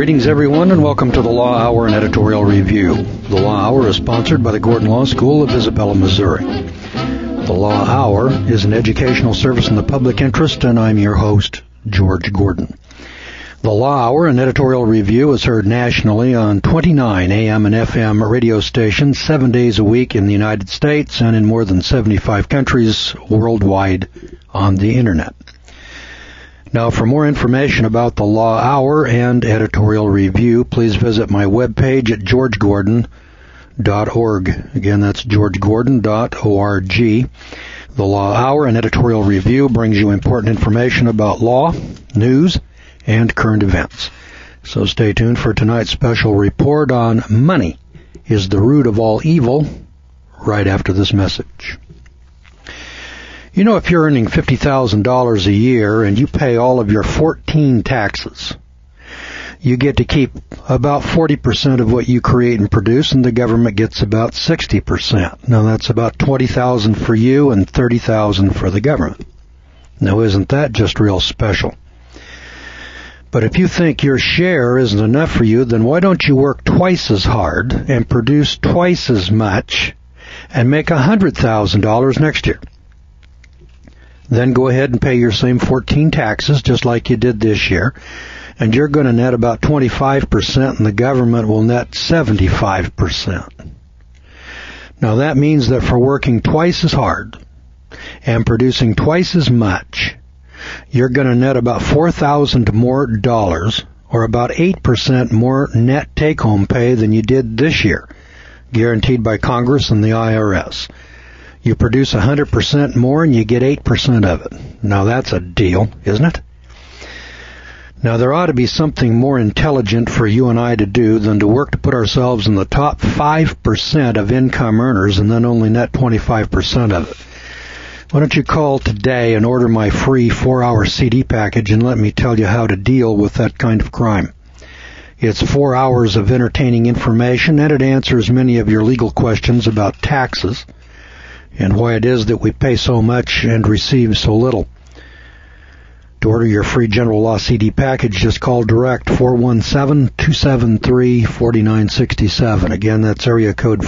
Greetings, everyone, and welcome to the Law Hour and Editorial Review. The Law Hour is sponsored by the Gordon Law School of Isabella, Missouri. The Law Hour is an educational service in the public interest, and I'm your host, George Gordon. The Law Hour and Editorial Review is heard nationally on 29 AM and FM radio stations 7 days a week in the United States and in more than 75 countries worldwide on the Internet. Now, for more information about the Law Hour and Editorial Review, please visit my webpage at georgegordon.org. Again, that's georgegordon.org. The Law Hour and Editorial Review brings you important information about law, news, and current events. So stay tuned for tonight's special report on money is the root of all evil right after this message. You know, if you're earning $50,000 a year and you pay all of your 14 taxes, you get to keep about 40% of what you create and produce, and the government gets about 60%. Now, that's about $20,000 for you and $30,000 for the government. Now, isn't that just real special? But if you think your share isn't enough for you, then why don't you work twice as hard and produce twice as much and make $100,000 next year? Then go ahead and pay your same 14 taxes just like you did this year, and you're going to net about 25% and the government will net 75%. Now that means that for working twice as hard and producing twice as much, you're going to net about $4,000 more dollars, or about 8% more net take-home pay than you did this year, guaranteed by Congress and the IRS. You produce 100% more and you get 8% of it. Now that's a deal, isn't it? Now there ought to be something more intelligent for you and I to do than to work to put ourselves in the top 5% of income earners and then only net 25% of it. Why don't you call today and order my free 4-hour CD package and let me tell you how to deal with that kind of crime. It's 4 hours of entertaining information, and it answers many of your legal questions about taxes and why it is that we pay so much and receive so little. To order your free general law CD package, just call direct 417-273-4967. Again, that's area code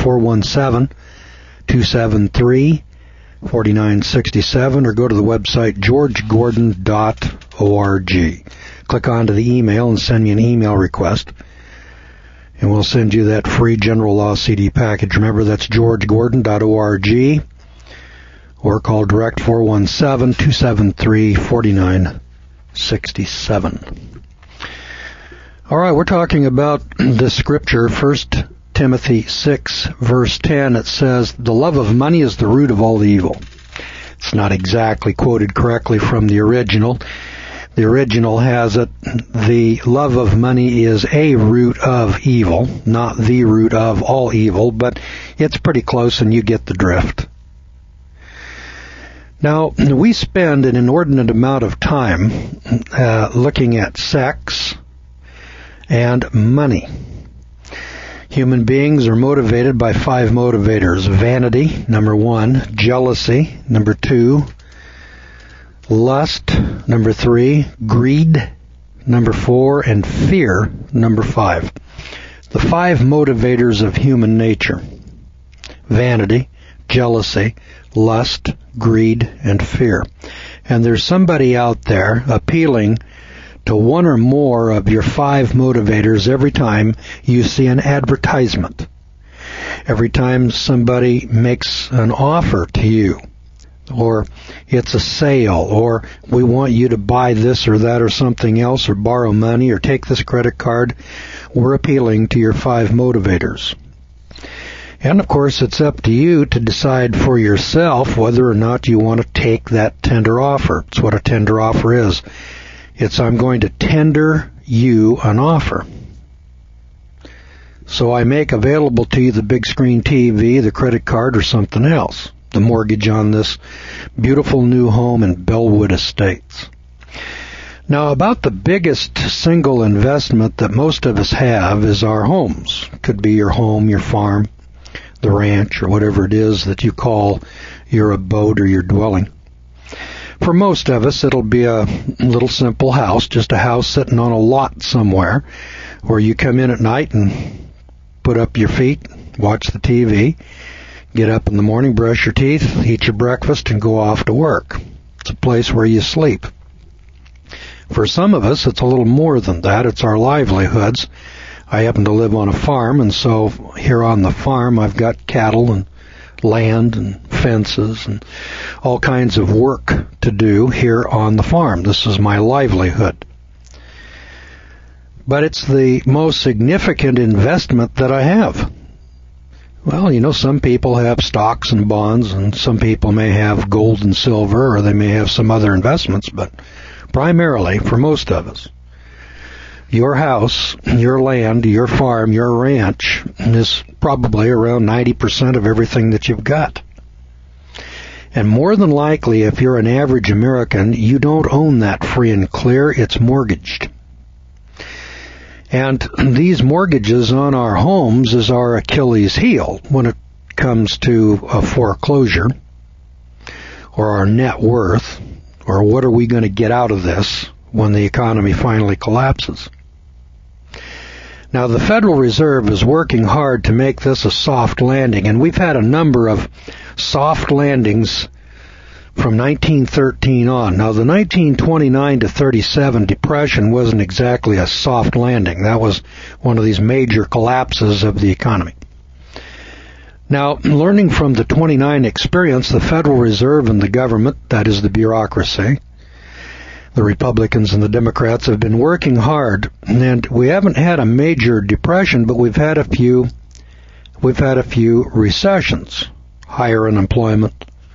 417-273-4967, or go to the website georgegordon.org. Click onto the email and send me an email request, and we'll send you that free general law CD package. Remember, that's georgegordon.org, or call direct 417-273-4967. All right, we're talking about the scripture, 1 Timothy 6, verse 10. It says, "The love of money is the root of all evil." It's not exactly quoted correctly from the original. The original has it, "The love of money is a root of evil," not the root of all evil, but it's pretty close and you get the drift. Now, we spend an inordinate amount of time looking at sex and money. Human beings are motivated by 5 motivators. Vanity, number 1. Jealousy, number 2. Lust, number 3. Greed, number 4. And fear, number 5. The 5 motivators of human nature: vanity, jealousy, lust, greed, and fear. And there's somebody out there appealing to one or more of your 5 motivators every time you see an advertisement. Every time somebody makes an offer to you, or it's a sale, or we want you to buy this or that or something else, or borrow money, or take this credit card, we're appealing to your 5 motivators. And of course, it's up to you to decide for yourself whether or not you want to take that tender offer. It's what a tender offer is. It's, I'm going to tender you an offer. So I make available to you the big screen TV, the credit card, or something else. The mortgage on this beautiful new home in Bellwood Estates. Now, about the biggest single investment that most of us have is our homes. It could be your home, your farm, the ranch, or whatever it is that you call your abode or your dwelling. For most of us, it'll be a little simple house, just a house sitting on a lot somewhere, where you come in at night and put up your feet, watch the TV, get up in the morning, brush your teeth, eat your breakfast, and go off to work. It's a place where you sleep. For some of us, it's a little more than that. It's our livelihoods. I happen to live on a farm, and so here on the farm, I've got cattle and land and fences and all kinds of work to do here on the farm. This is my livelihood. But it's the most significant investment that I have. Well, some people have stocks and bonds, and some people may have gold and silver, or they may have some other investments, but primarily, for most of us, your house, your land, your farm, your ranch is probably around 90% of everything that you've got. And more than likely, if you're an average American, you don't own that free and clear. It's mortgaged. And these mortgages on our homes is our Achilles heel when it comes to a foreclosure or our net worth, or what are we going to get out of this when the economy finally collapses. Now, the Federal Reserve is working hard to make this a soft landing, and we've had a number of soft landings from 1913 on. Now, the 1929 to 37 depression wasn't exactly a soft landing. That was one of these major collapses of the economy. Now, learning from the 29 experience, the Federal Reserve and the government, that is the bureaucracy, the Republicans and the Democrats, have been working hard, and we haven't had a major depression, but we've had a few recessions, higher unemployment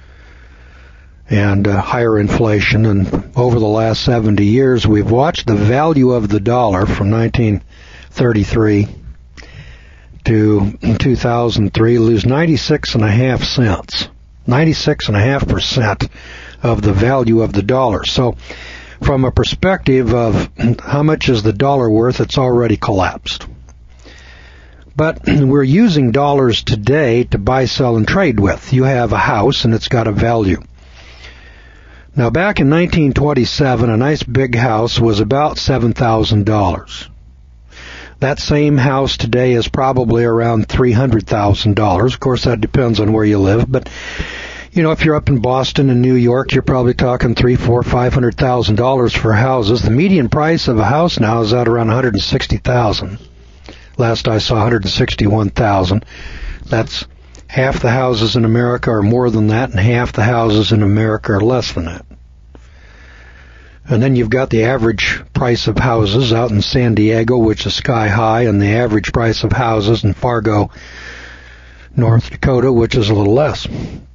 and higher inflation. And over the last 70 years, we've watched the value of the dollar from 1933 to 2003 lose 96.5 cents, 96.5% of the value of the dollar. So from a perspective of how much is the dollar worth, it's already collapsed. But we're using dollars today to buy, sell, and trade with. You have a house, and it's got a value. Now, back in 1927, a nice big house was about $7,000. That same house today is probably around $300,000. Of course, that depends on where you live, but if you're up in Boston and New York, you're probably talking $300,000, $400,000, $500,000 for houses. The median price of a house now is at around $160,000. Last I saw, $161,000. That's half the houses in America are more than that, and half the houses in America are less than that. And then you've got the average price of houses out in San Diego, which is sky high, and the average price of houses in Fargo, North Dakota, which is a little less.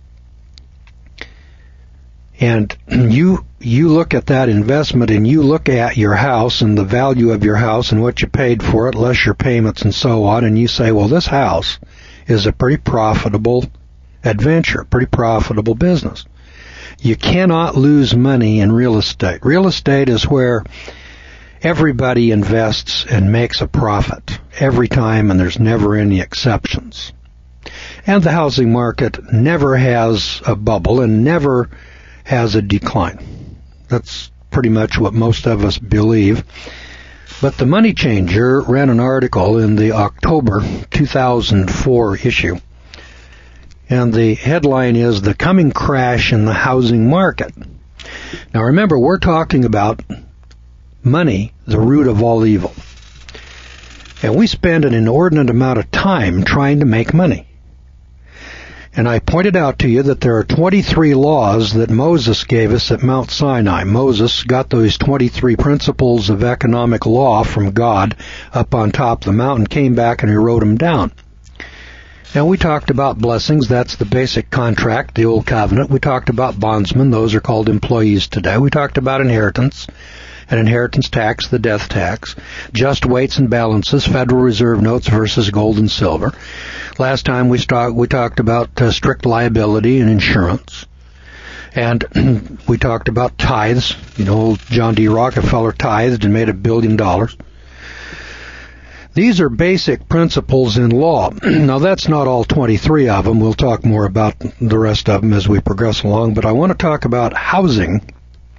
And you look at that investment, and you look at your house and the value of your house and what you paid for it, less your payments and so on, and you say, well, this house is a pretty profitable adventure, pretty profitable business. You cannot lose money in real estate. Real estate is where everybody invests and makes a profit every time, and there's never any exceptions. And the housing market never has a bubble and never has a decline. That's pretty much what most of us believe. But the Money Changer ran an article in the October 2004 issue, and the headline is "The Coming Crash in the Housing Market." Now remember, we're talking about money, the root of all evil. And we spend an inordinate amount of time trying to make money. And I pointed out to you that there are 23 laws that Moses gave us at Mount Sinai. Moses got those 23 principles of economic law from God up on top of the mountain, came back, and he wrote them down. And we talked about blessings. That's the basic contract, the old covenant. We talked about bondsmen. Those are called employees today. We talked about inheritance, an inheritance tax, the death tax, just weights and balances, Federal Reserve notes versus gold and silver. Last time we talked about strict liability and insurance. And we talked about tithes. Old John D. Rockefeller tithed and made $1 billion. These are basic principles in law. Now, that's not all 23 of them. We'll talk more about the rest of them as we progress along. But I want to talk about housing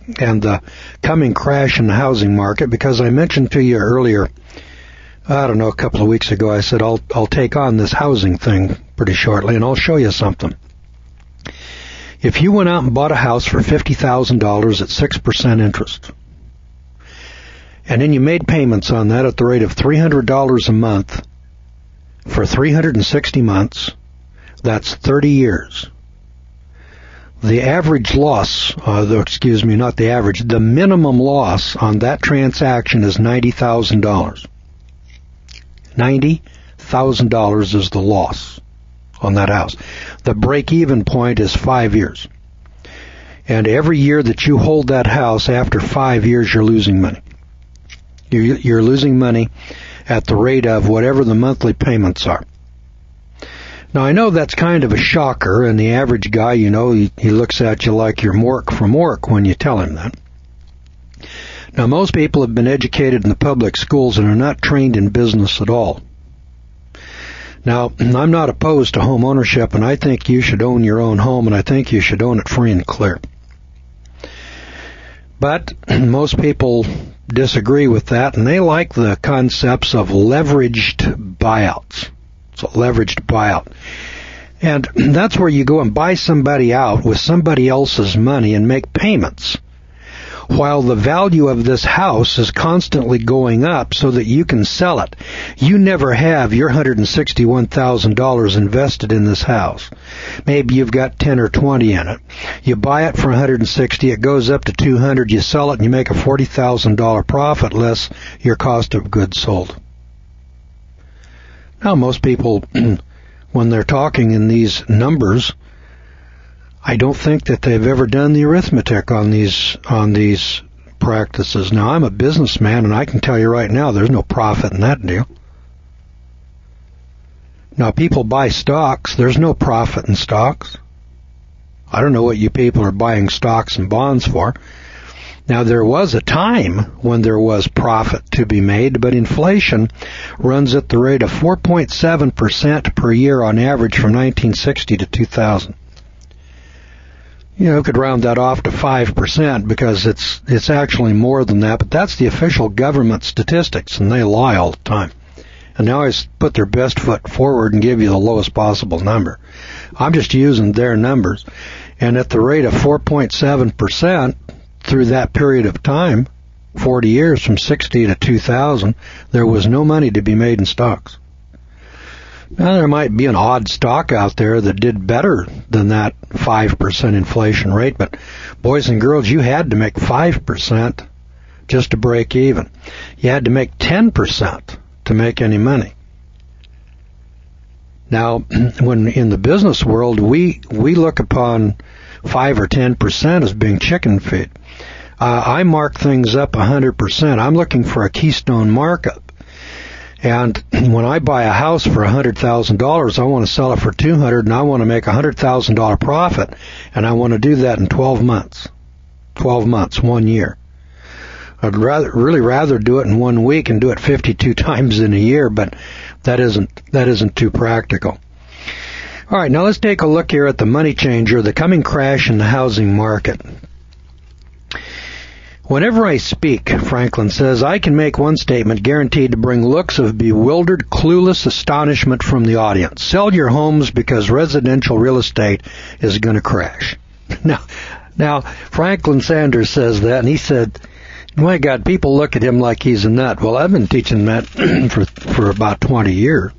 the coming crash in the housing market, because I mentioned to you earlier, I don't know, a couple of weeks ago, I said I'll take on this housing thing pretty shortly, and I'll show you something. If you went out and bought a house for $50,000 at 6% interest, and then you made payments on that at the rate of $300 a month for 360 months, that's 30 years. The average loss, the minimum loss on that transaction is $90,000. $90,000 is the loss on that house. The break-even point is 5 years. And every year that you hold that house, after 5 years, you're losing money. You're losing money at the rate of whatever the monthly payments are. Now, I know that's kind of a shocker, and the average guy, he looks at you like you're Mork from Mork when you tell him that. Now, most people have been educated in the public schools and are not trained in business at all. Now, I'm not opposed to home ownership, and I think you should own your own home, and I think you should own it free and clear. But most people disagree with that, and they like the concepts of leveraged buyouts. It's a leveraged buyout. And that's where you go and buy somebody out with somebody else's money and make payments, while the value of this house is constantly going up so that you can sell it. You never have your $161,000 invested in this house. Maybe you've got 10 or 20 in it. You buy it for $160, it goes up to $200, you sell it and you make a $40,000 profit less your cost of goods sold. Now, most people, when they're talking in these numbers, I don't think that they've ever done the arithmetic on these practices. Now, I'm a businessman, and I can tell you right now there's no profit in that deal. Now, people buy stocks. There's no profit in stocks. I don't know what you people are buying stocks and bonds for. Now, there was a time when there was profit to be made, but inflation runs at the rate of 4.7% per year on average from 1960 to 2000. You could round that off to 5% because it's actually more than that, but that's the official government statistics, and they lie all the time. And they always put their best foot forward and give you the lowest possible number. I'm just using their numbers. And at the rate of 4.7%, through that period of time, 40 years from 60 to 2000, there was no money to be made in stocks. Now, there might be an odd stock out there that did better than that 5% inflation rate, but boys and girls, you had to make 5% just to break even. You had to make 10% to make any money. Now, when in the business world, we look upon 5 or 10% as being chicken feed. I mark things up 100%. I'm looking for a keystone markup. And when I buy a house for $100,000, I want to sell it for $200,000, and I want to make a $100,000 profit, and I want to do that in 12 months. 12 months, 1 year. I'd really rather do it in 1 week and do it 52 times in a year, but that isn't too practical. All right, now let's take a look here at the money changer, the coming crash in the housing market. Whenever I speak, Franklin says, I can make one statement guaranteed to bring looks of bewildered, clueless astonishment from the audience. Sell your homes because residential real estate is going to crash. Now, Franklin Sanders says that, and he said, my God, people look at him like he's a nut. Well, I've been teaching that for about 20 years.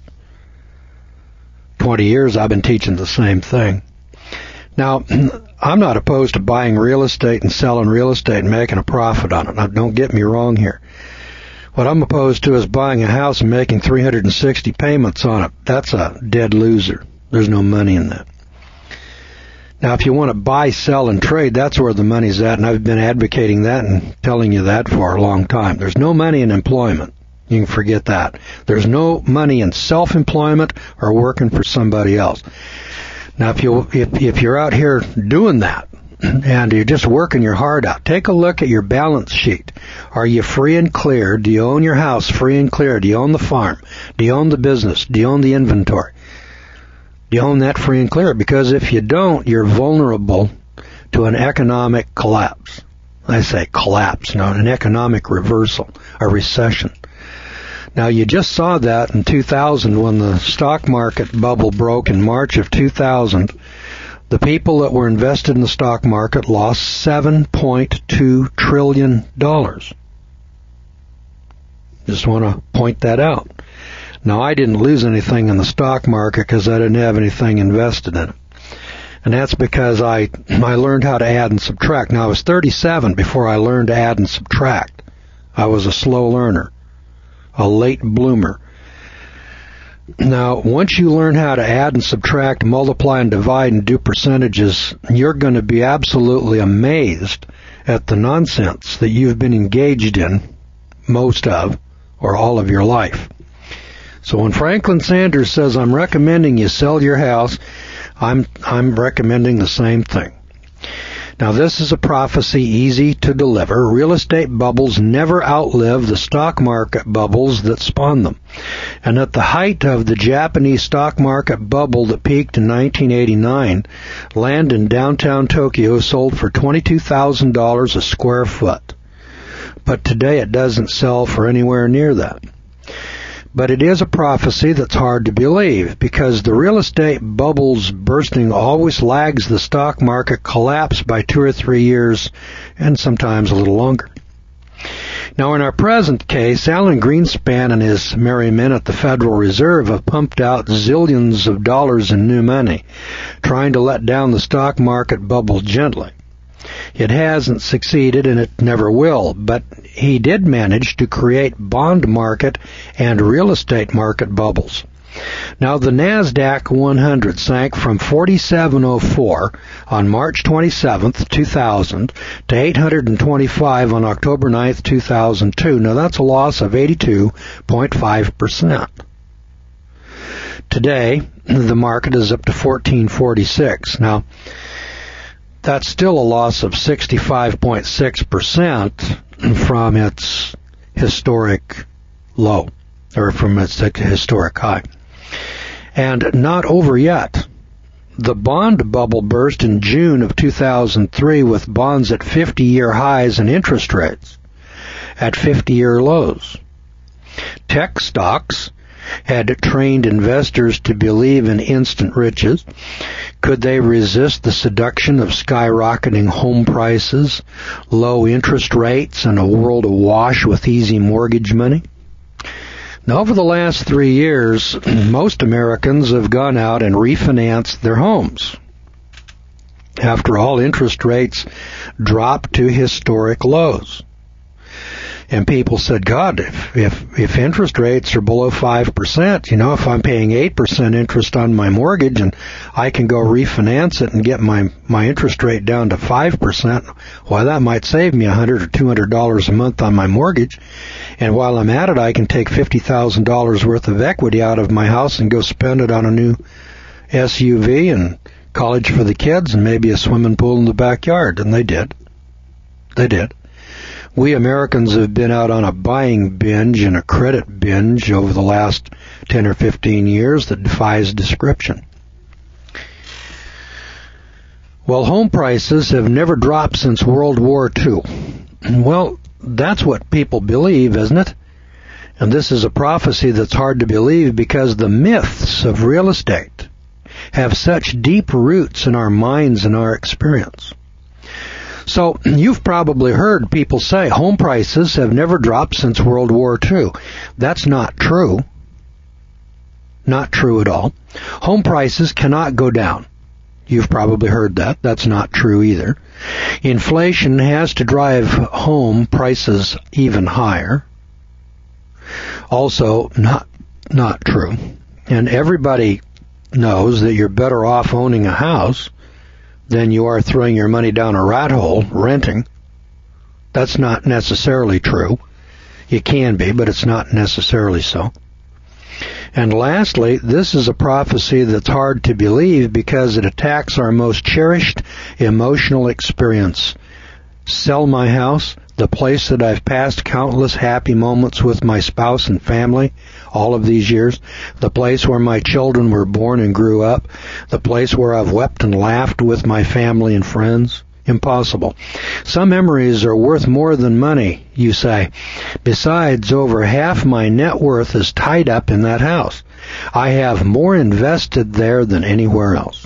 20 years I've been teaching the same thing. Now, I'm not opposed to buying real estate and selling real estate and making a profit on it. Now, don't get me wrong here. What I'm opposed to is buying a house and making 360 payments on it. That's a dead loser. There's no money in that. Now, if you want to buy, sell, and trade, that's where the money's at, and I've been advocating that and telling you that for a long time. There's no money in employment. You can forget that. There's no money in self-employment or working for somebody else. Now, if you're out here doing that and you're just working your heart out, take a look at your balance sheet. Are you free and clear? Do you own your house free and clear? Do you own the farm? Do you own the business? Do you own the inventory? Do you own that free and clear? Because if you don't, you're vulnerable to an economic collapse. I say collapse, no, an economic reversal, a recession. Now, you just saw that in 2000 when the stock market bubble broke in March of 2000. The people that were invested in the stock market lost $7.2 trillion. Just want to point that out. Now, I didn't lose anything in the stock market because I didn't have anything invested in it. And that's because I learned how to add and subtract. Now, I was 37 before I learned to add and subtract. I was a slow learner, a late bloomer. Now, once you learn how to add and subtract, multiply and divide and do percentages, you're going to be absolutely amazed at the nonsense that you've been engaged in most of or all of your life. So when Franklin Sanders says, I'm recommending you sell your house, I'm recommending the same thing. Now, this is a prophecy easy to deliver. Real estate bubbles never outlive the stock market bubbles that spawn them. And at the height of the Japanese stock market bubble that peaked in 1989, land in downtown Tokyo sold for $22,000 a square foot. But today it doesn't sell for anywhere near that. But it is a prophecy that's hard to believe because the real estate bubble's bursting always lags the stock market collapse by 2 or 3 years and sometimes a little longer. Now, in our present case, Alan Greenspan and his merry men at the Federal Reserve have pumped out zillions of dollars in new money, trying to let down the stock market bubble gently. It hasn't succeeded and it never will, but he did manage to create bond market and real estate market bubbles. Now, the NASDAQ 100 sank from 4704 on March 27th, 2000 to 825 on October 9th, 2002. Now, that's a loss of 82.5%. Today, the market is up to 1446. Now, that's still a loss of 65.6% from its historic low, or from its historic high. And not over yet. The bond bubble burst in June of 2003 with bonds at 50-year highs and interest rates at 50-year lows. Tech stocks had trained investors to believe in instant riches. Could they resist the seduction of skyrocketing home prices, low interest rates, and a world awash with easy mortgage money? Now, over the last 3 years, most Americans have gone out and refinanced their homes. After all, interest rates dropped to historic lows. And people said, God, if interest rates are below 5%, if I'm paying 8% interest on my mortgage and I can go refinance it and get my interest rate down to 5%, why, that might save me $100 or $200 a month on my mortgage. And while I'm at it, I can take $50,000 worth of equity out of my house and go spend it on a new SUV and college for the kids and maybe a swimming pool in the backyard. And they did. They did. We Americans have been out on a buying binge and a credit binge over the last 10 or 15 years that defies description. Well, home prices have never dropped since World War II. Well, that's what people believe, isn't it? And this is a prophecy that's hard to believe because the myths of real estate have such deep roots in our minds and our experience. So you've probably heard people say home prices have never dropped since World War II. That's not true. Not true at all. Home prices cannot go down. You've probably heard that. That's not true either. Inflation has to drive home prices even higher. Also, not true. And everybody knows that you're better off owning a house than you are throwing your money down a rat hole renting. That's not necessarily true. It can be, but it's not necessarily so. And lastly, this is a prophecy that's hard to believe because it attacks our most cherished emotional experience. Sell my house, the place that I've passed countless happy moments with my spouse and family all of these years, the place where my children were born and grew up, the place where I've wept and laughed with my family and friends. Impossible. Some memories are worth more than money, you say. Besides, over half my net worth is tied up in that house. I have more invested there than anywhere else.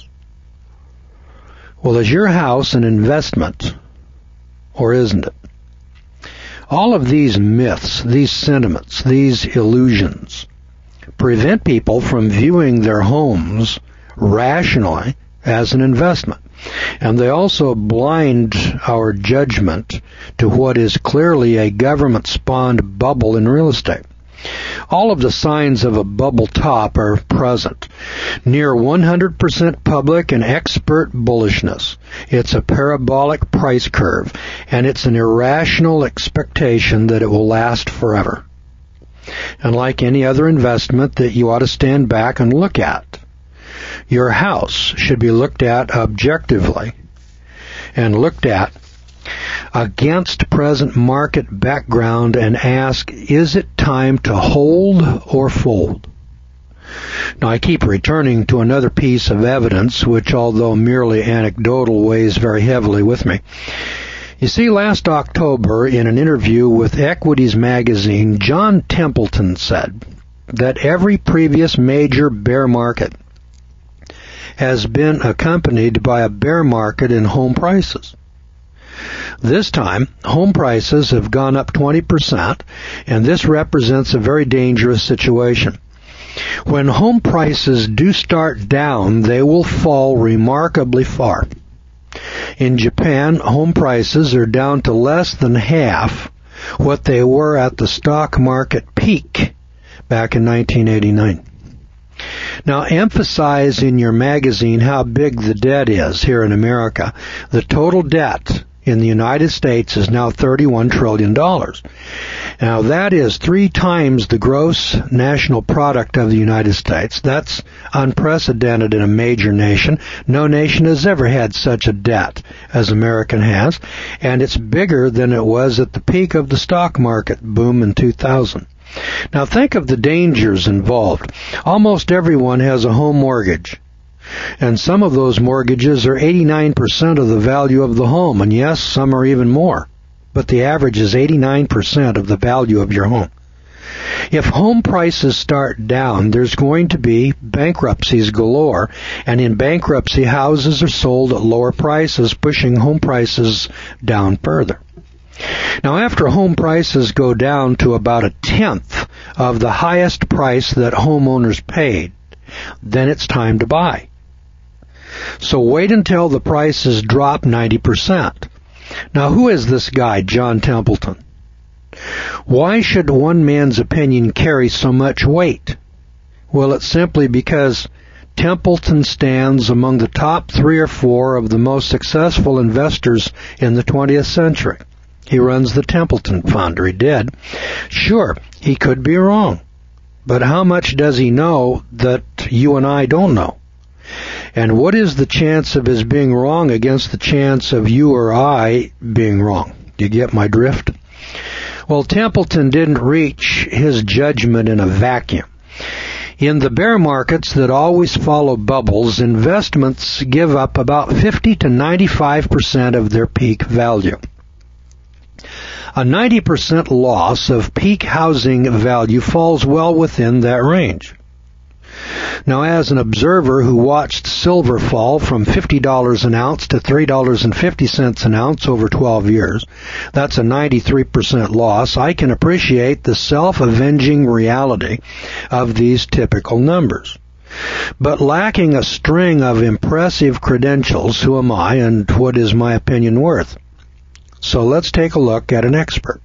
Well, is your house an investment, or isn't it? All of these myths, these sentiments, these illusions prevent people from viewing their homes rationally as an investment. And they also blind our judgment to what is clearly a government-spawned bubble in real estate. All of the signs of a bubble top are present. Near 100% public and expert bullishness. It's a parabolic price curve, and it's an irrational expectation that it will last forever. And like any other investment that you ought to stand back and look at, your house should be looked at objectively and looked at against present market background and ask, is it time to hold or fold? Now, I keep returning to another piece of evidence, which, although merely anecdotal, weighs very heavily with me. You see, last October, in an interview with Equities Magazine, John Templeton said that every previous major bear market has been accompanied by a bear market in home prices. This time, home prices have gone up 20%, and this represents a very dangerous situation. When home prices do start down, they will fall remarkably far. In Japan, home prices are down to less than half what they were at the stock market peak back in 1989. Now, emphasize in your magazine how big the debt is here in America. The total debt in the United States is now $31 trillion. Now, that is 3 times the gross national product of the United States. That's unprecedented in a major nation. No nation has ever had such a debt as America has, and it's bigger than it was at the peak of the stock market boom in 2000. Now, think of the dangers involved. Almost everyone has a home mortgage, and some of those mortgages are 89% of the value of the home, and yes, some are even more. But the average is 89% of the value of your home. If home prices start down, there's going to be bankruptcies galore, and in bankruptcy, houses are sold at lower prices, pushing home prices down further. Now, after home prices go down to about 1/10 of the highest price that homeowners paid, then it's time to buy. So wait until the prices drop 90%. Now, who is this guy, John Templeton? Why should one man's opinion carry so much weight? Well, it's simply because Templeton stands among the top 3 or 4 of the most successful investors in the 20th century. He runs the Templeton Fund, or he did. Sure, he could be wrong. But how much does he know that you and I don't know? And what is the chance of his being wrong against the chance of you or I being wrong? Do you get my drift? Well, Templeton didn't reach his judgment in a vacuum. In the bear markets that always follow bubbles, investments give up about 50 to 95% of their peak value. A 90% loss of peak housing value falls well within that range. Now, as an observer who watched silver fall from $50 an ounce to $3.50 an ounce over 12 years, that's a 93% loss, I can appreciate the self-avenging reality of these typical numbers. But lacking a string of impressive credentials, who am I and what is my opinion worth? So let's take a look at an expert.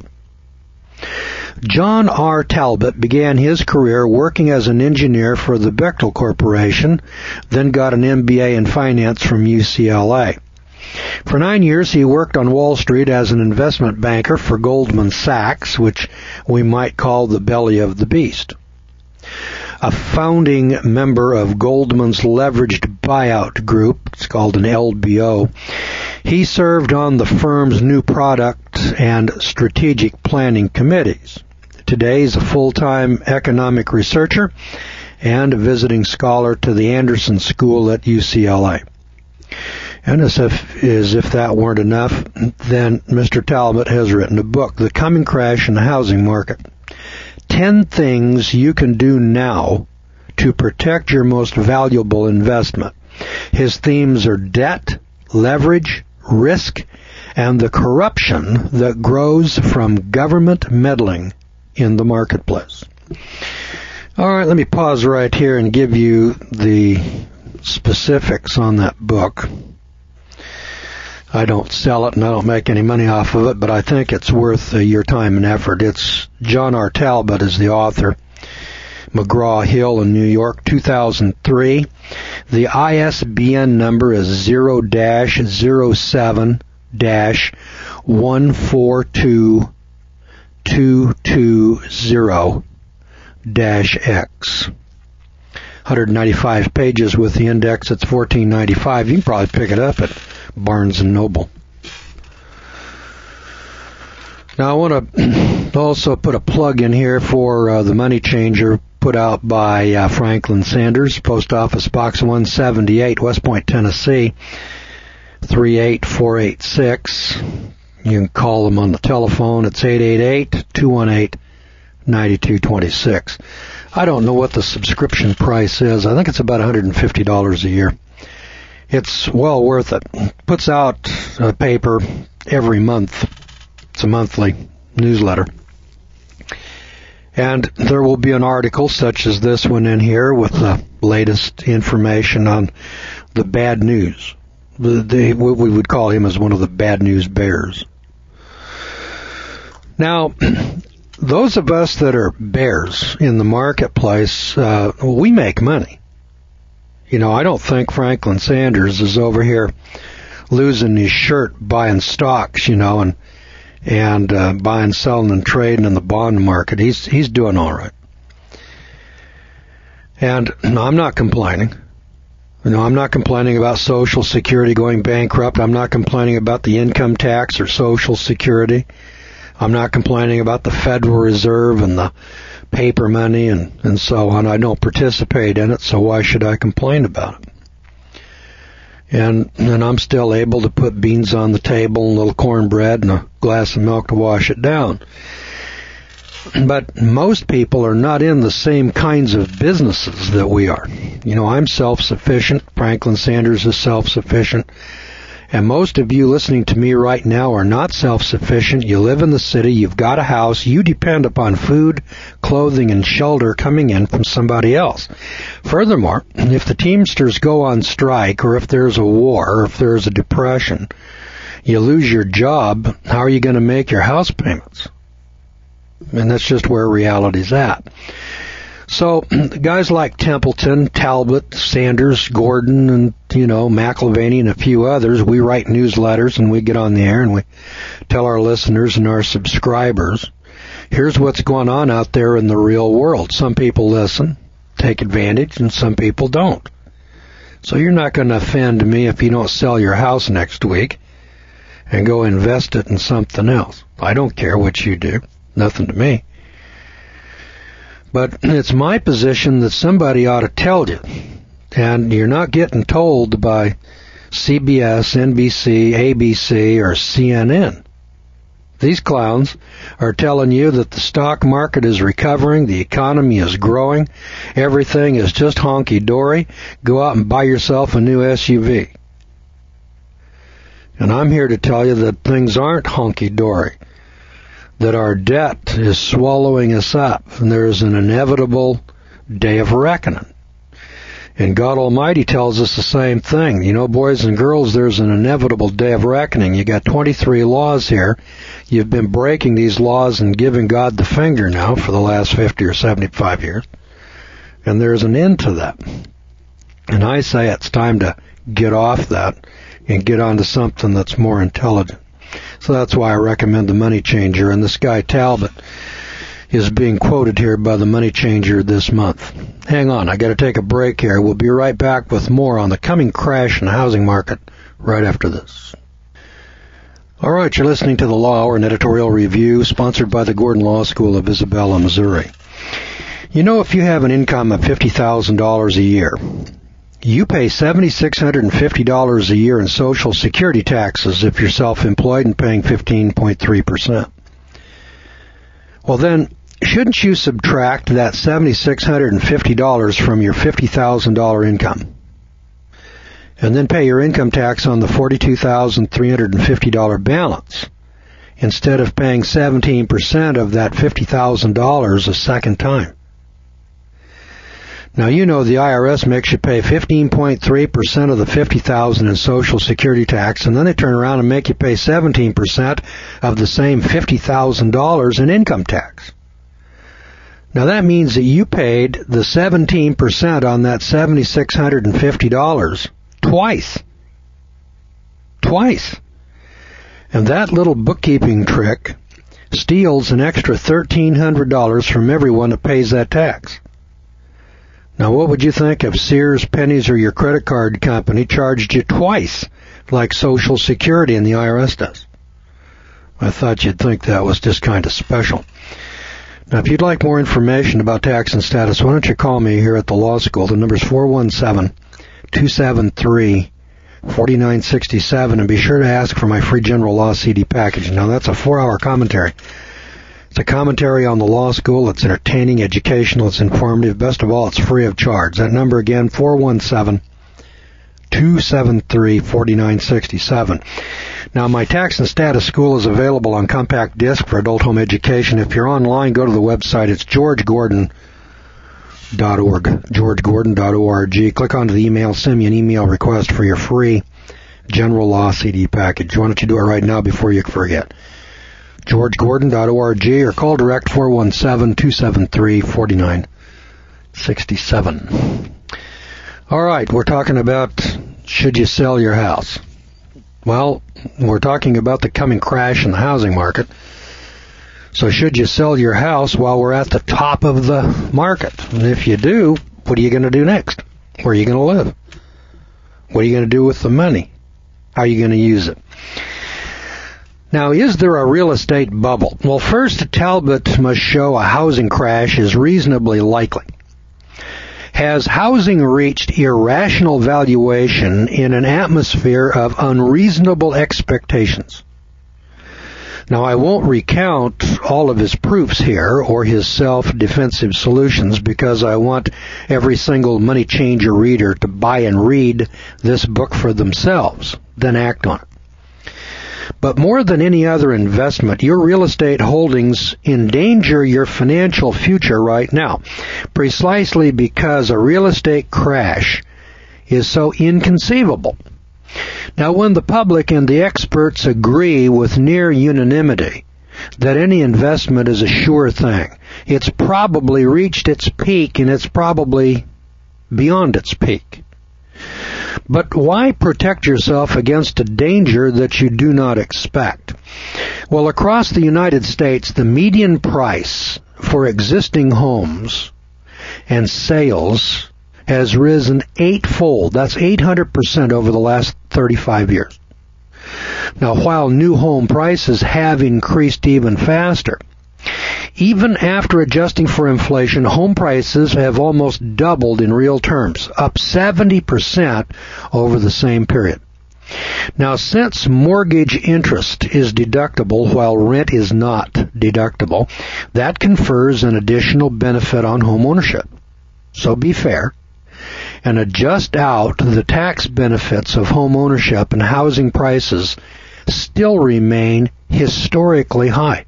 John R. Talbot began his career working as an engineer for the Bechtel Corporation, then got an MBA in finance from UCLA. For 9 years, he worked on Wall Street as an investment banker for Goldman Sachs, which we might call the belly of the beast. A founding member of Goldman's leveraged buyout group, it's called an LBO, he served on the firm's new product and strategic planning committees. Today he's a full-time economic researcher and a visiting scholar to the Anderson School at UCLA. And as if that weren't enough, then Mr. Talbot has written a book, The Coming Crash in the Housing Market. 10 things you can do now to protect your most valuable investment. His themes are debt, leverage, risk, and the corruption that grows from government meddling in the marketplace. All right, let me pause right here and give you the specifics on that book. I don't sell it and I don't make any money off of it, but I think it's worth your time and effort. It's John R. Talbot is the author. McGraw-Hill in New York, 2003. The ISBN number is 0-07-142220-X. 195 pages with the index. It's $14.95. You can probably pick it up at Barnes & Noble. Now I want to also put a plug in here for the Money Changer put out by Franklin Sanders, Post Office Box 178, West Point, Tennessee, 38486. You can call them on the telephone. It's 888-218-9226. I don't know what the subscription price is. I think it's about $150 a year. It's well worth it. Puts out a paper every month. It's a monthly newsletter. And there will be an article such as this one in here with the latest information on the bad news. What we would call him as one of the bad news bears. Now, those of us that are bears in the marketplace, we make money. You know, I don't think Franklin Sanders is over here losing his shirt buying stocks, you know, and buying, selling, and trading in the bond market. He's doing all right. And I'm not complaining. You know, I'm not complaining about Social Security going bankrupt. I'm not complaining about the income tax or Social Security. I'm not complaining about the Federal Reserve and the paper money and so on. I don't participate in it, so why should I complain about it? And I'm still able to put beans on the table, a little cornbread, and a glass of milk to wash it down. But most people are not in the same kinds of businesses that we are. You know, I'm self-sufficient. Franklin Sanders is self-sufficient. And most of you listening to me right now are not self-sufficient. You live in the city. You've got a house. You depend upon food, clothing, and shelter coming in from somebody else. Furthermore, if the Teamsters go on strike, or if there's a war, or if there's a depression, you lose your job, how are you going to make your house payments? And that's just where reality's at. So guys like Templeton, Talbot, Sanders, Gordon, and, you know, McIlvaney and a few others, we write newsletters and we get on the air and we tell our listeners and our subscribers, here's what's going on out there in the real world. Some people listen, take advantage, and some people don't. So you're not going to offend me if you don't sell your house next week and go invest it in something else. I don't care what you do. Nothing to me. But it's my position that somebody ought to tell you. And you're not getting told by CBS, NBC, ABC, or CNN. These clowns are telling you that the stock market is recovering, the economy is growing, everything is just honky-dory. Go out and buy yourself a new SUV. And I'm here to tell you that things aren't honky-dory, that our debt is swallowing us up, and there is an inevitable day of reckoning. And God Almighty tells us the same thing. You know, boys and girls, there's an inevitable day of reckoning. You got 23 laws here. You've been breaking these laws and giving God the finger now for the last 50 or 75 years. And there's an end to that. And I say it's time to get off that and get onto something that's more intelligent. So that's why I recommend the Money Changer. And this guy Talbot is being quoted here by the Money Changer this month. Hang on, I got to take a break here. We'll be right back with more on the coming crash in the housing market right after this. All right, you're listening to the Law Hour, an editorial review sponsored by the Gordon Law School of Isabella, Missouri. You know, if you have an income of $50,000 a year, You pay $7,650 a year in Social Security taxes if you're self-employed and paying 15.3%. Well then, shouldn't you subtract that $7,650 from your $50,000 income? And then pay your income tax on the $42,350 balance, instead of paying 17% of that $50,000 a second time. Now, you know the IRS makes you pay 15.3% of the $50,000 in Social Security tax, and then they turn around and make you pay 17% of the same $50,000 in income tax. Now, that means that you paid the 17% on that $7,650 twice. And that little bookkeeping trick steals an extra $1,300 from everyone that pays that tax. Now, what would you think if Sears, Penny's, or your credit card company charged you twice, like Social Security and the IRS does? I thought you'd think that was just kind of special. Now, if you'd like more information about tax and status, why don't you call me here at the law school? The number's 417-273-4967, and be sure to ask for my free general law CD package. Now, that's a 4-hour commentary. It's a commentary on the law school. It's entertaining, educational, it's informative. Best of all, it's free of charge. That number again, 417-273-4967. Now, my tax and status school is available on compact disc for adult home education. If you're online, go to the website. It's georgegordon.org. georgegordon.org. Click onto the email, send me an email request for your free general law CD package. Why don't you do it right now before you forget? georgegordon.org, or call direct 417-273-4967. All right, we're talking about should you sell your house. Well, we're talking about the coming crash in the housing market. So should you sell your house while we're at the top of the market? And if you do, what are you going to do next? Where are you going to live? What are you going to do with the money? How are you going to use it? Now, is there a real estate bubble? Well, first, Talbot must show a housing crash is reasonably likely. Has housing reached irrational valuation in an atmosphere of unreasonable expectations? Now, I won't recount all of his proofs here or his self-defensive solutions because I want every single money changer reader to buy and read this book for themselves, then act on it. But more than any other investment, your real estate holdings endanger your financial future right now, precisely because a real estate crash is so inconceivable. Now, when the public and the experts agree with near unanimity that any investment is a sure thing, it's probably reached its peak and it's probably beyond its peak. But why protect yourself against a danger that you do not expect? Well, across the United States, the median price for existing homes and sales has risen 8-fold. That's 800% over the last 35 years. Now, while new home prices have increased even faster, even after adjusting for inflation, home prices have almost doubled in real terms, up 70% over the same period. Now, since mortgage interest is deductible while rent is not deductible, that confers an additional benefit on home ownership. So be fair and adjust out the tax benefits of home ownership, and housing prices still remain historically high.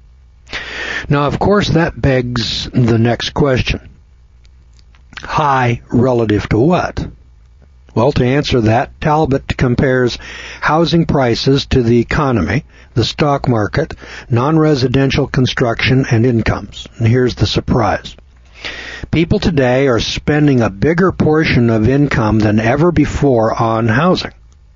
Now, of course, that begs the next question. High relative to what? Well, to answer that, Talbot compares housing prices to the economy, the stock market, non-residential construction, and incomes. And here's the surprise. People today are spending a bigger portion of income than ever before on housing.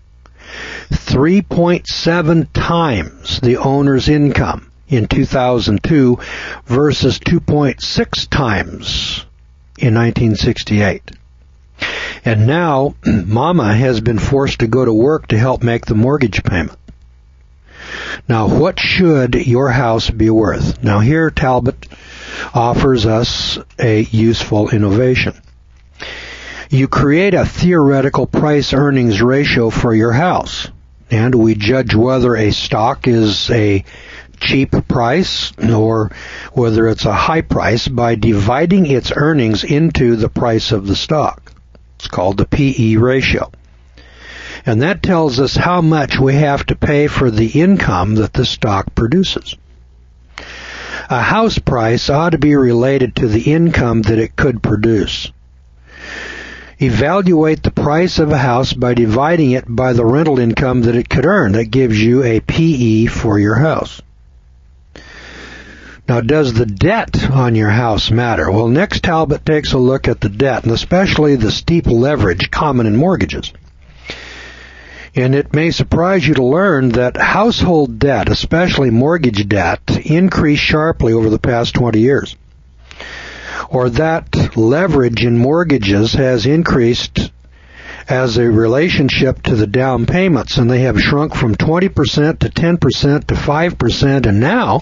3.7 times the owner's income in 2002 versus 2.6 times in 1968. And now, Mama has been forced to go to work to help make the mortgage payment. Now, what should your house be worth? Now, here Talbot offers us a useful innovation. You create a theoretical price-earnings ratio for your house, and we judge whether a stock is a cheap price or whether it's a high price by dividing its earnings into the price of the stock. It's called the P/E ratio. And that tells us how much we have to pay for the income that the stock produces. A house price ought to be related to the income that it could produce. Evaluate the price of a house by dividing it by the rental income that it could earn. That gives you a P/E for your house. Now, does the debt on your house matter? Well, next Talbot takes a look at the debt, and especially the steep leverage common in mortgages. And it may surprise you to learn that household debt, especially mortgage debt, increased sharply over the past 20 years. Or that leverage in mortgages has increased as a relationship to the down payments, and they have shrunk from 20% to 10% to 5%, and now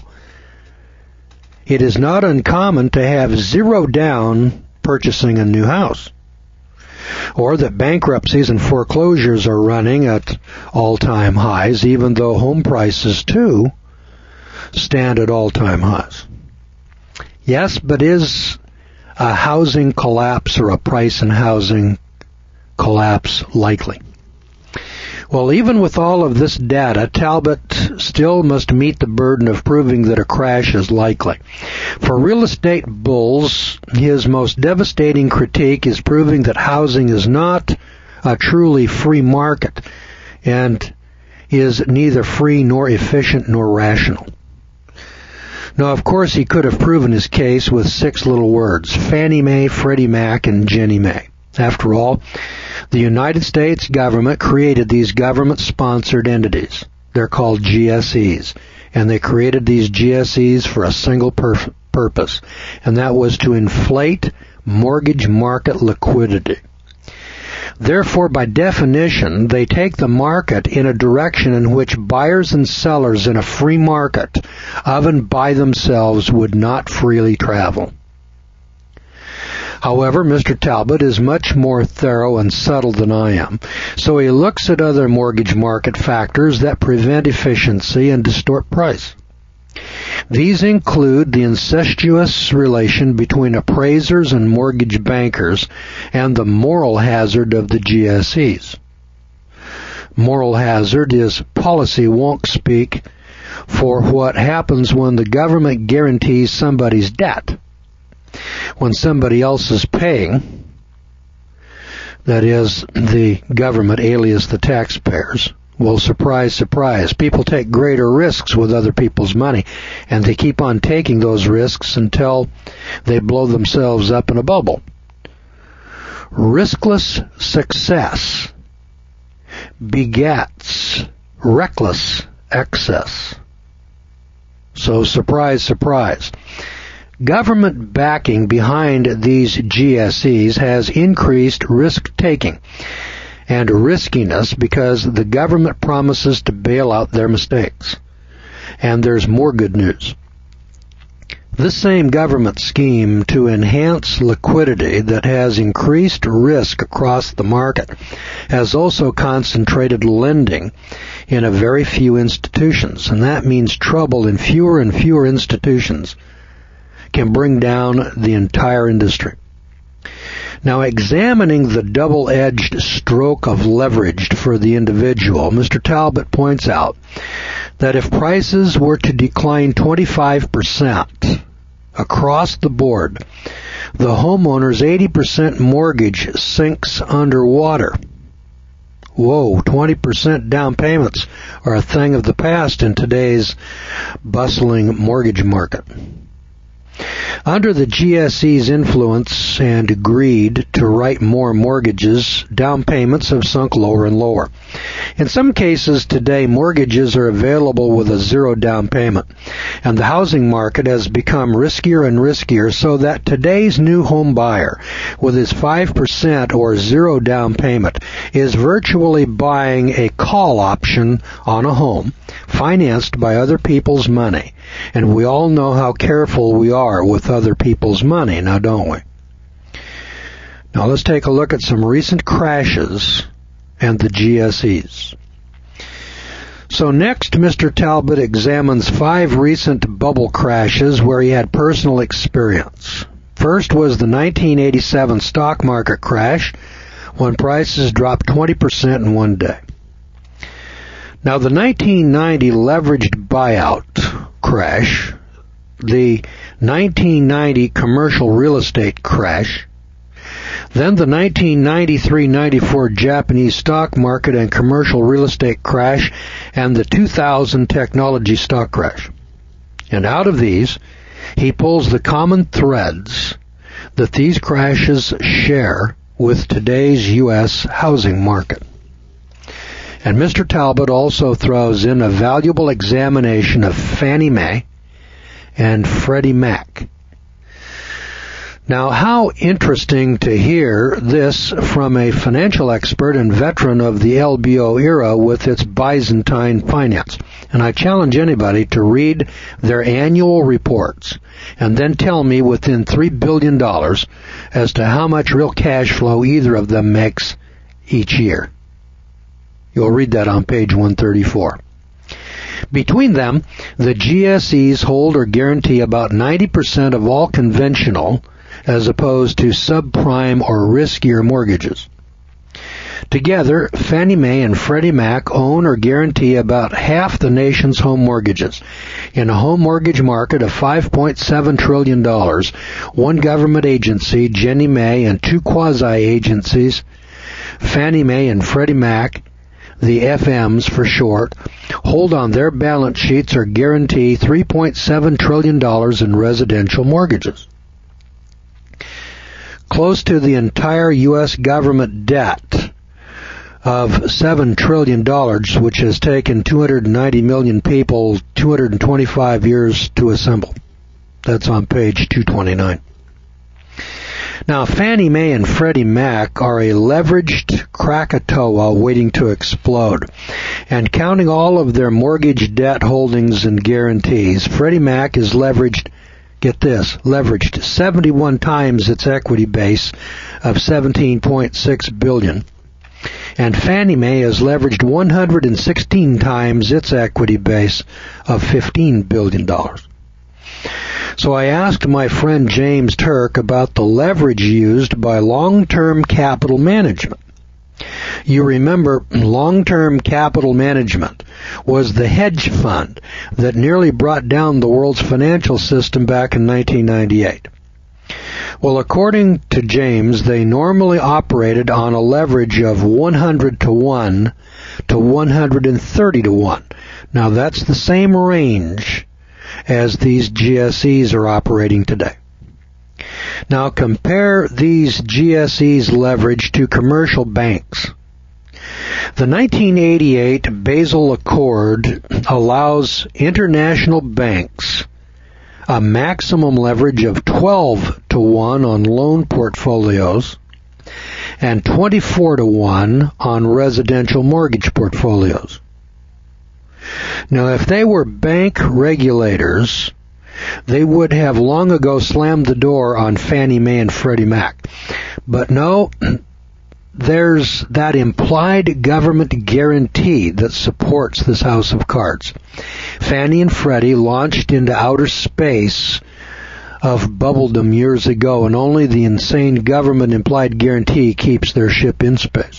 it is not uncommon to have zero down purchasing a new house. Or that bankruptcies and foreclosures are running at all-time highs, even though home prices, too, stand at all-time highs. Yes, but is a housing collapse or a price in housing collapse likely? Well, even with all of this data, Talbot still must meet the burden of proving that a crash is likely. For real estate bulls, his most devastating critique is proving that housing is not a truly free market and is neither free nor efficient nor rational. Now, of course, he could have proven his case with 6 little words: Fannie Mae, Freddie Mac, and Ginnie Mae. After all, the United States government created these government-sponsored entities. They're called GSEs, and they created these GSEs for a single purpose, and that was to inflate mortgage market liquidity. Therefore, by definition, they take the market in a direction in which buyers and sellers in a free market of and by themselves would not freely travel. However, Mr. Talbot is much more thorough and subtle than I am, so he looks at other mortgage market factors that prevent efficiency and distort price. These include the incestuous relation between appraisers and mortgage bankers and the moral hazard of the GSEs. Moral hazard is policy wonk speak for what happens when the government guarantees somebody's debt. When somebody else is paying, that is, the government alias the taxpayers, well, surprise, surprise, people take greater risks with other people's money, and they keep on taking those risks until they blow themselves up in a bubble. Riskless success begets reckless excess. So, surprise, surprise. Government backing behind these GSEs has increased risk-taking and riskiness because the government promises to bail out their mistakes. And there's more good news. This same government scheme to enhance liquidity that has increased risk across the market has also concentrated lending in a very few institutions, and that means trouble in fewer and fewer institutions can bring down the entire industry. Now, examining the double-edged stroke of leverage for the individual, Mr. Talbot points out that if prices were to decline 25% across the board, the homeowner's 80% mortgage sinks underwater. Whoa, 20% down payments are a thing of the past in today's bustling mortgage market. Under the GSE's influence and greed to write more mortgages, down payments have sunk lower and lower. In some cases today, mortgages are available with a zero down payment, and the housing market has become riskier and riskier so that today's new home buyer with his 5% or zero down payment is virtually buying a call option on a home financed by other people's money. And we all know how careful we are with other people's money, now don't we? Now let's take a look at some recent crashes and the GSEs. So next, Mr. Talbot examines 5 recent bubble crashes where he had personal experience. First was the 1987 stock market crash, when prices dropped 20% in one day. Now the 1990 leveraged buyout crash, the 1990 commercial real estate crash, then the 1993-94 Japanese stock market and commercial real estate crash, and the 2000 technology stock crash. And out of these, he pulls the common threads that these crashes share with today's U.S. housing market. And Mr. Talbot also throws in a valuable examination of Fannie Mae and Freddie Mac. Now, how interesting to hear this from a financial expert and veteran of the LBO era with its Byzantine finance. And I challenge anybody to read their annual reports and then tell me within $3 billion as to how much real cash flow either of them makes each year. You'll read that on page 134. Between them, the GSEs hold or guarantee about 90% of all conventional as opposed to subprime or riskier mortgages. Together, Fannie Mae and Freddie Mac own or guarantee about half the nation's home mortgages. In a home mortgage market of $5.7 trillion, one government agency, Ginnie Mae, and 2 quasi-agencies, Fannie Mae and Freddie Mac, the FMs for short, hold on their balance sheets or guarantee $3.7 trillion in residential mortgages. Close to the entire U.S. government debt of $7 trillion, which has taken 290 million people 225 years to assemble. That's on page 229. Now, Fannie Mae and Freddie Mac are a leveraged Krakatoa waiting to explode. And counting all of their mortgage debt holdings and guarantees, Freddie Mac is leveraged, get this, leveraged 71 times its equity base of $17.6 billion. And Fannie Mae is leveraged 116 times its equity base of $15 billion. So I asked my friend James Turk about the leverage used by long-term capital management. You remember, long-term capital management was the hedge fund that nearly brought down the world's financial system back in 1998. Well, according to James, they normally operated on a leverage of 100 to 1 to 130 to 1. Now, that's the same range as these GSEs are operating today. Now compare these GSEs leverage to commercial banks. The 1988 Basel Accord allows international banks a maximum leverage of 12 to 1 on loan portfolios and 24 to 1 on residential mortgage portfolios. Now, if they were bank regulators, they would have long ago slammed the door on Fannie Mae and Freddie Mac. But no, there's that implied government guarantee that supports this house of cards. Fannie and Freddie launched into outer space of bubbledom years ago, and only the insane government implied guarantee keeps their ship in space.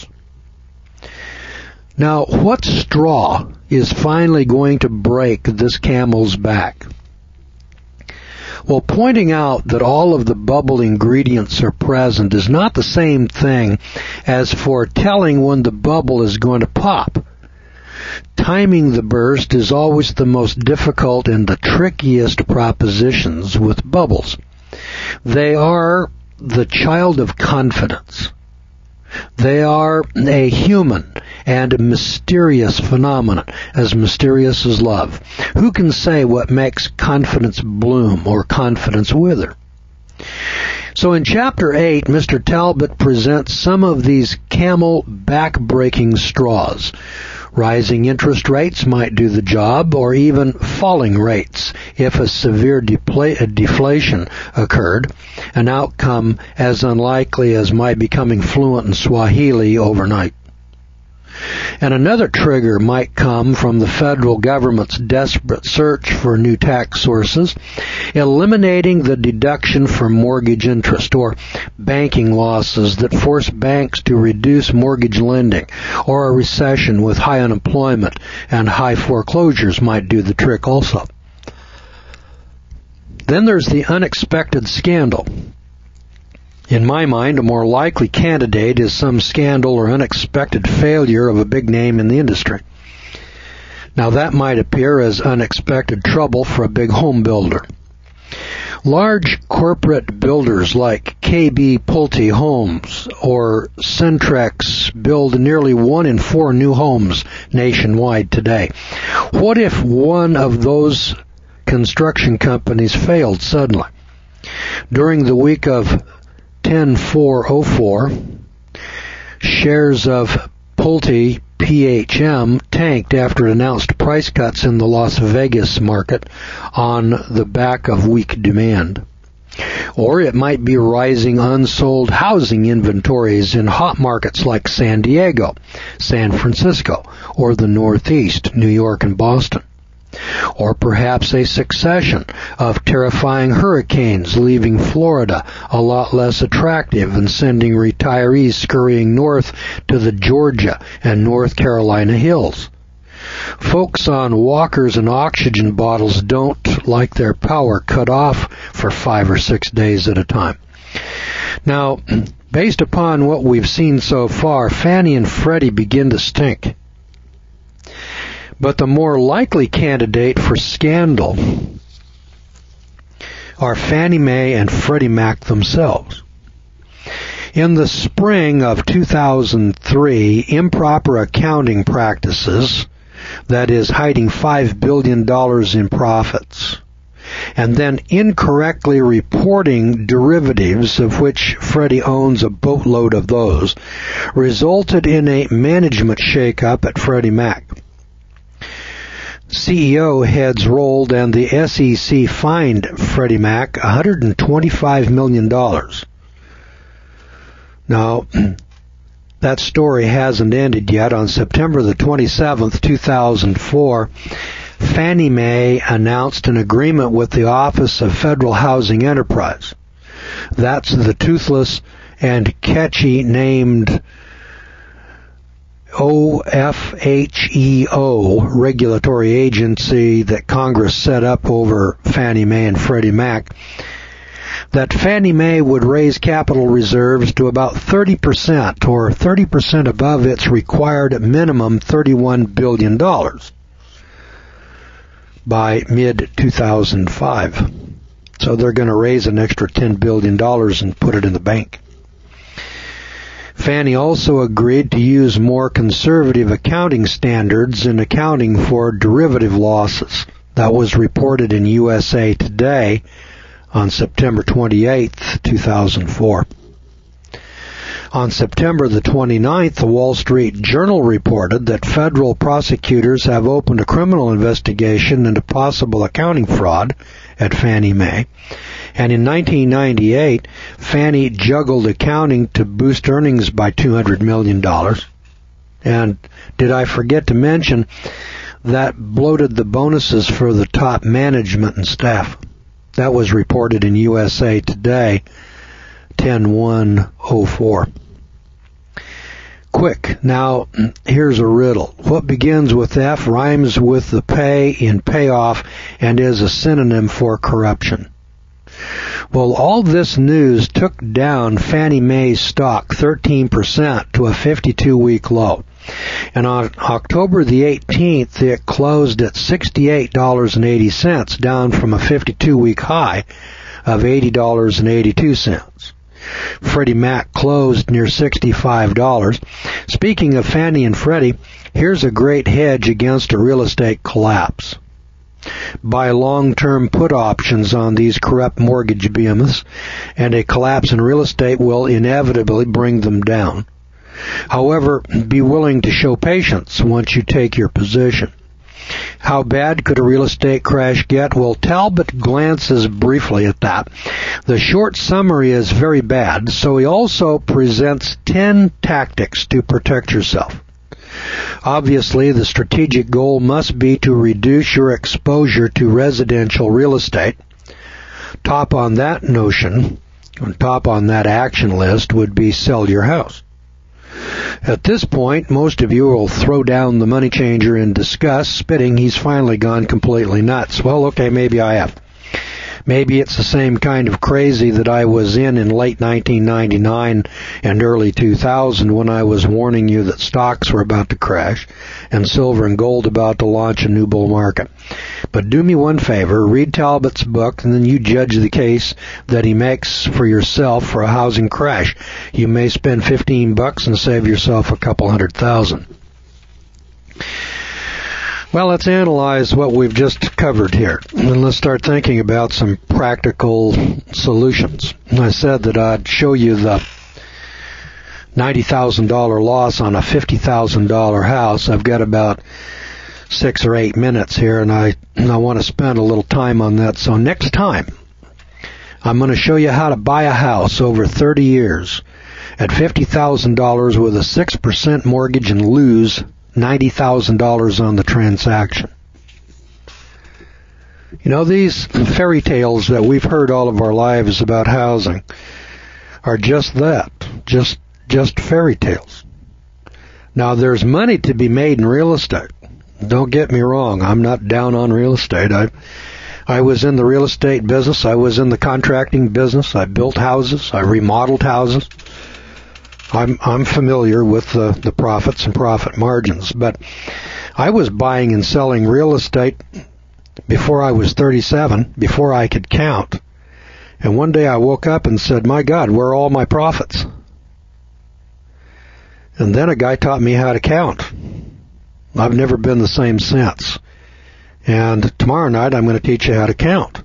Now, what straw is finally going to break this camel's back? Well, pointing out that all of the bubble ingredients are present is not the same thing as foretelling when the bubble is going to pop. Timing the burst is always the most difficult and the trickiest propositions with bubbles. They are the child of confidence. They are a human and mysterious phenomenon, as mysterious as love. Who can say what makes confidence bloom or confidence wither? So in Chapter 8, Mr. Talbot presents some of these camel back-breaking straws, Rising interest rates might do the job, or even falling rates if a severe deflation occurred, an outcome as unlikely as my becoming fluent in Swahili overnight. And another trigger might come from the federal government's desperate search for new tax sources, eliminating the deduction for mortgage interest or banking losses that force banks to reduce mortgage lending, or a recession with high unemployment and high foreclosures might do the trick also. Then there's the unexpected scandal. In my mind, a more likely candidate is some scandal or unexpected failure of a big name in the industry. Now that might appear as unexpected trouble for a big home builder. Large corporate builders like KB Pulte Homes or Centrex build nearly 1 in 4 new homes nationwide today. What if one of those construction companies failed suddenly? During the week of 10/4/04, shares of Pulte PHM tanked after it announced price cuts in the Las Vegas market on the back of weak demand. Or it might be rising unsold housing inventories in hot markets like San Diego, San Francisco, or the Northeast, New York and Boston. Or perhaps a succession of terrifying hurricanes leaving Florida a lot less attractive and sending retirees scurrying north to the Georgia and North Carolina hills. Folks on walkers and oxygen bottles don't like their power cut off for 5 or 6 days at a time. Now, based upon what we've seen so far, Fannie and Freddie begin to stink. But the more likely candidate for scandal are Fannie Mae and Freddie Mac themselves. In the spring of 2003, improper accounting practices, that is, hiding $5 billion in profits, and then incorrectly reporting derivatives, of which Freddie owns a boatload of those, resulted in a management shakeup at Freddie Mac. CEO heads rolled and the SEC fined Freddie Mac $125 million. Now, that story hasn't ended yet. On September the 27th, 2004, Fannie Mae announced an agreement with the Office of Federal Housing Enterprise. That's the toothless and catchy named OFHEO regulatory agency that Congress set up over Fannie Mae and Freddie Mac, that Fannie Mae would raise capital reserves to about 30%, or 30% above its required minimum $31 billion by mid-2005. So they're going to raise an extra $10 billion and put it in the bank. Fannie also agreed to use more conservative accounting standards in accounting for derivative losses. That was reported in USA Today on September 28, 2004. On September the 29th, the Wall Street Journal reported that federal prosecutors have opened a criminal investigation into possible accounting fraud at Fannie Mae. And in 1998, Fannie juggled accounting to boost earnings by $200 million. And did I forget to mention that bloated the bonuses for the top management and staff? That was reported in USA Today, 10/1/04. Quick, now here's a riddle. What begins with F, rhymes with the pay in payoff, and is a synonym for corruption? Well, all this news took down Fannie Mae's stock 13% to a 52-week low. And on October the 18th, it closed at $68.80, down from a 52-week high of $80.82. Freddie Mac closed near $65. Speaking of Fannie and Freddie, here's a great hedge against a real estate collapse. Buy long-term put options on these corrupt mortgage behemoths, and a collapse in real estate will inevitably bring them down. However, be willing to show patience once you take your position. How bad could a real estate crash get? Well, Talbot glances briefly at that. The short summary is very bad, so he also presents 10 tactics to protect yourself. Obviously, the strategic goal must be to reduce your exposure to residential real estate. Top on that notion, on top on that action list, would be sell your house. At this point, most of you will throw down the money changer in disgust, spitting he's finally gone completely nuts. Well, okay, maybe I have. Maybe it's the same kind of crazy that I was in late 1999 and early 2000 when I was warning you that stocks were about to crash and silver and gold about to launch a new bull market. But do me one favor, read Talbot's book, and then you judge the case that he makes for yourself for a housing crash. You may spend $15 and save yourself a couple $100,000. Well, let's analyze what we've just covered here, and let's start thinking about some practical solutions. I said that I'd show you the $90,000 loss on a $50,000 house. I've got about 6 or 8 minutes here, and I want to spend a little time on that. So next time, I'm going to show you how to buy a house over 30 years at $50,000 with a 6% mortgage and lose $90,000 on the transaction. You know, these fairy tales that we've heard all of our lives about housing are just that, just fairy tales. Now, there's money to be made in real estate. Don't get me wrong, I'm not down on real estate. I was in the real estate business. I was in the contracting business. I built houses. I remodeled houses. I'm familiar with the profits and profit margins, but I was buying and selling real estate before I was 37, before I could count. And one day I woke up and said, my God, where are all my profits? And then a guy taught me how to count. I've never been the same since. And tomorrow night I'm going to teach you how to count.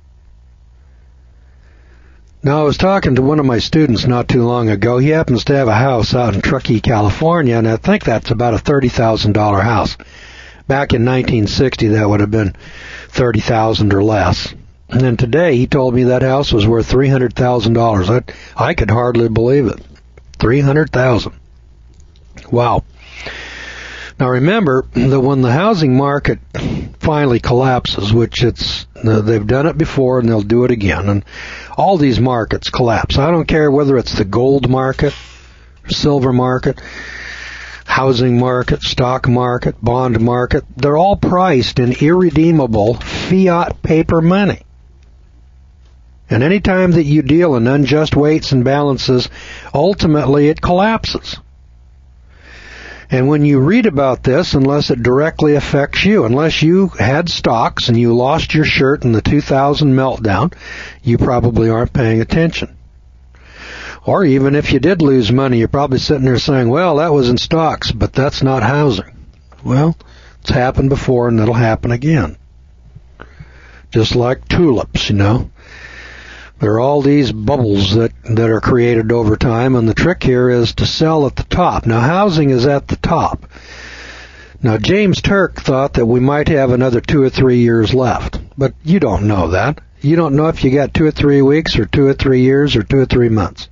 Now, I was talking to one of my students not too long ago. He happens to have a house out in Truckee, California, and I think that's about a $30,000 house. Back in 1960, that would have been $30,000 or less. And then today, he told me that house was worth $300,000. I could hardly believe it. $300,000. Wow. Now remember that when the housing market finally collapses, which they've done it before and they'll do it again, and all these markets collapse. I don't care whether it's the gold market, silver market, housing market, stock market, bond market. They're all priced in irredeemable fiat paper money. And any time that you deal in unjust weights and balances, ultimately it collapses. And when you read about this, unless it directly affects you, unless you had stocks and you lost your shirt in the 2000 meltdown, you probably aren't paying attention. Or even if you did lose money, you're probably sitting there saying, well, that was in stocks, but that's not housing. Well, it's happened before and it'll happen again. Just like tulips, you know. There are all these bubbles that are created over time, and the trick here is to sell at the top. Now, housing is at the top. Now, James Turk thought that we might have another 2 or 3 years left, but you don't know that. You don't know if you got 2 or 3 weeks or 2 or 3 years or 2 or 3 months.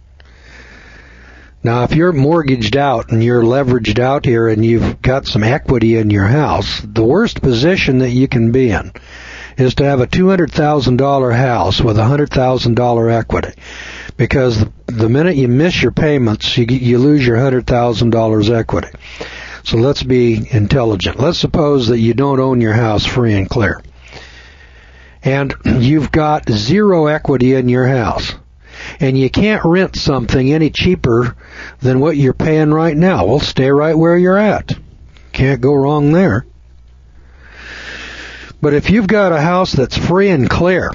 Now, if you're mortgaged out and you're leveraged out here and you've got some equity in your house, the worst position that you can be in is to have a $200,000 house with $100,000 equity. Because the minute you miss your payments, you lose your $100,000 equity. So let's be intelligent. Let's suppose that you don't own your house free and clear. And you've got zero equity in your house. And you can't rent something any cheaper than what you're paying right now. Well, stay right where you're at. Can't go wrong there. But if you've got a house that's free and clear,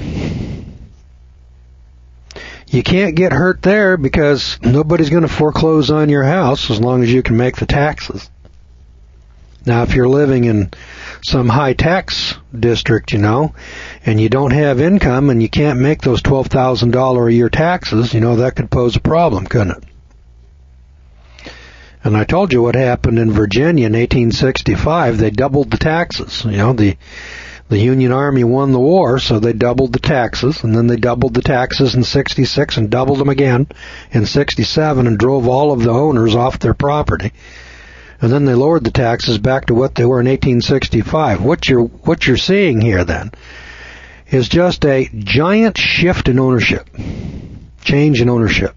you can't get hurt there because nobody's going to foreclose on your house as long as you can make the taxes. Now, if you're living in some high tax district, you know, and you don't have income and you can't make those $12,000 a year taxes, you know, that could pose a problem, couldn't it? And I told you what happened in Virginia in 1865. They doubled the taxes. You know, the Union Army won the war, so they doubled the taxes, and then they doubled the taxes in 66 and doubled them again in 67 and drove all of the owners off their property. And then they lowered the taxes back to what they were in 1865. What you're seeing here then is just a giant shift in ownership, change in ownership.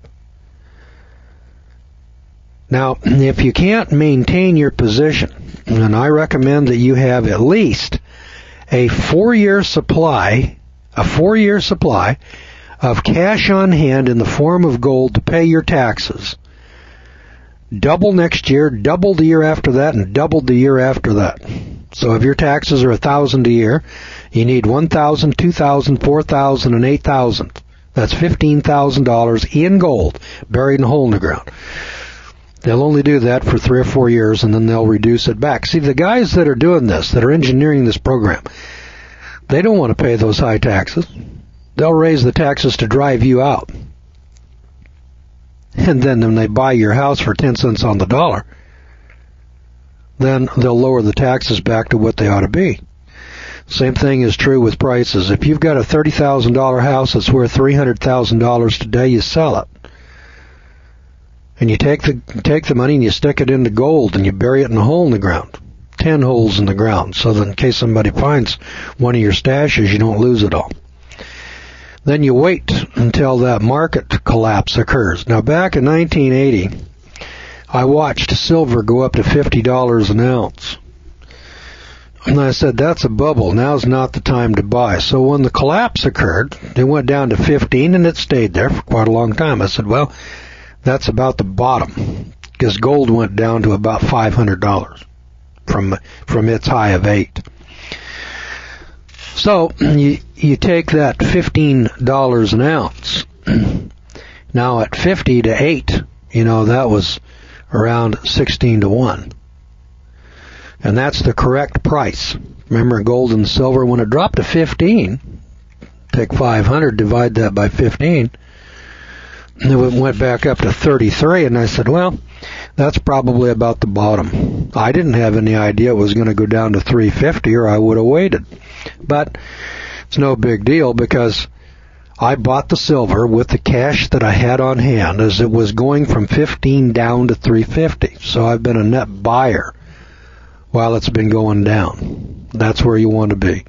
Now, if you can't maintain your position, then I recommend that you have at least a 4-year supply of cash on hand in the form of gold to pay your taxes. Double next year, double the year after that, and double the year after that. So if your taxes are $1,000 a year, you need $1,000, $2,000, $4,000, and $8,000. That's $15,000 in gold buried in a hole in the ground. They'll only do that for 3 or 4 years, and then they'll reduce it back. See, the guys that are doing this, that are engineering this program, they don't want to pay those high taxes. They'll raise the taxes to drive you out. And then when they buy your house for 10 cents on the dollar, then they'll lower the taxes back to what they ought to be. Same thing is true with prices. If you've got a $30,000 house that's worth $300,000 today, you sell it. And you take the money and you stick it into gold and you bury it in a hole in the ground. 10 holes in the ground, so that in case somebody finds one of your stashes, you don't lose it all. Then you wait until that market collapse occurs. Now, back in 1980, I watched silver go up to $50 an ounce. And I said, that's a bubble. Now's not the time to buy. So when the collapse occurred, it went down to 15 and it stayed there for quite a long time. I said, well, that's about the bottom, because gold went down to about $500 from its high of 8. So you take that $15 an ounce. Now at 50 to 8, that was around 16 to 1. And that's the correct price. Remember, gold and silver, when it dropped to 15, take 500, divide that by 15, it went back up to 33, and I said, well, that's probably about the bottom. I didn't have any idea it was going to go down to 350, or I would have waited. But it's no big deal, because I bought the silver with the cash that I had on hand as it was going from 15 down to 350. So I've been a net buyer while it's been going down. That's where you want to be.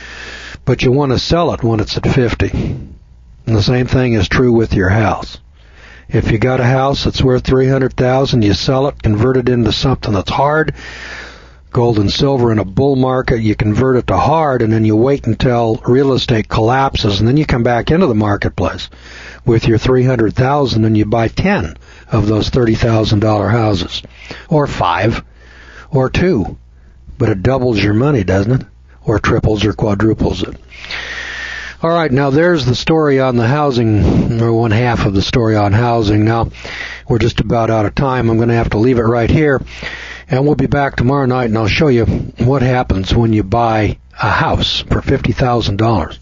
But you want to sell it when it's at 50. And the same thing is true with your house. If you got a house that's worth $300,000, you sell it, convert it into something that's hard. Gold and silver in a bull market, you convert it to hard, and then you wait until real estate collapses, and then you come back into the marketplace with your $300,000 and you buy 10 of those $30,000 houses, or 5, or 2. But it doubles your money, doesn't it? Or triples or quadruples it. All right, now there's the story on the housing, or one half of the story on housing. Now, we're just about out of time. I'm going to have to leave it right here. And we'll be back tomorrow night, and I'll show you what happens when you buy a house for $50,000.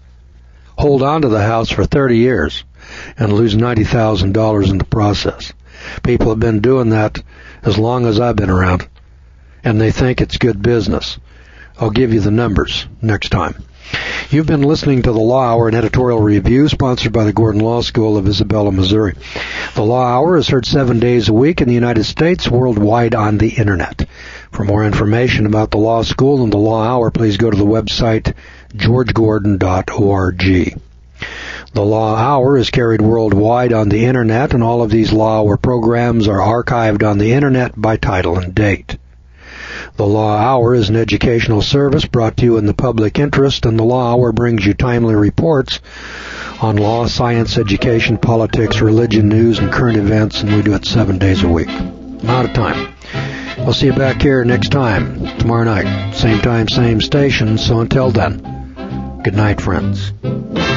Hold on to the house for 30 years and lose $90,000 in the process. People have been doing that as long as I've been around, and they think it's good business. I'll give you the numbers next time. You've been listening to the Law Hour, an editorial review sponsored by the Gordon Law School of Isabella, Missouri. The Law Hour is heard 7 days a week in the United States, worldwide on the Internet. For more information about the Law School and the Law Hour, please go to the website georgegordon.org. The Law Hour is carried worldwide on the Internet, and all of these Law Hour programs are archived on the Internet by title and date. The Law Hour is an educational service brought to you in the public interest, and the Law Hour brings you timely reports on law, science, education, politics, religion, news, and current events, and we do it 7 days a week. I'm out of time. I'll see you back here next time, tomorrow night. Same time, same station, so until then, good night, friends.